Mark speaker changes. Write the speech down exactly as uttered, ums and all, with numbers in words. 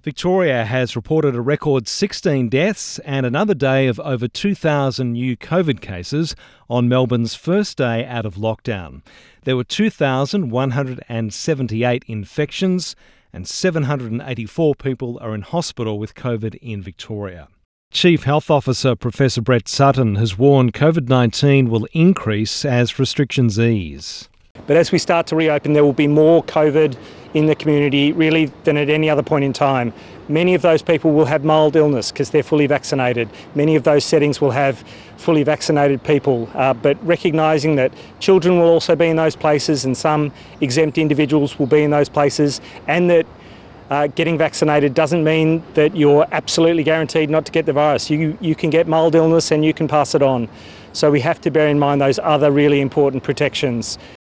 Speaker 1: Victoria has reported a record sixteen deaths and another day of over two thousand new COVID cases on Melbourne's first day out of lockdown. There were two thousand one hundred seventy-eight infections and seven hundred eighty-four people are in hospital with COVID in Victoria. Chief Health Officer Professor Brett Sutton has warned COVID nineteen will increase as restrictions ease.
Speaker 2: But as we start to reopen, there will be more COVID in the community really than at any other point in time. Many of those people will have mild illness because they're fully vaccinated. Many of those settings will have fully vaccinated people, uh, but recognising that children will also be in those places and some exempt individuals will be in those places, and that uh, getting vaccinated doesn't mean that you're absolutely guaranteed not to get the virus. You, you can get mild illness and you can pass it on. So we have to bear in mind those other really important protections.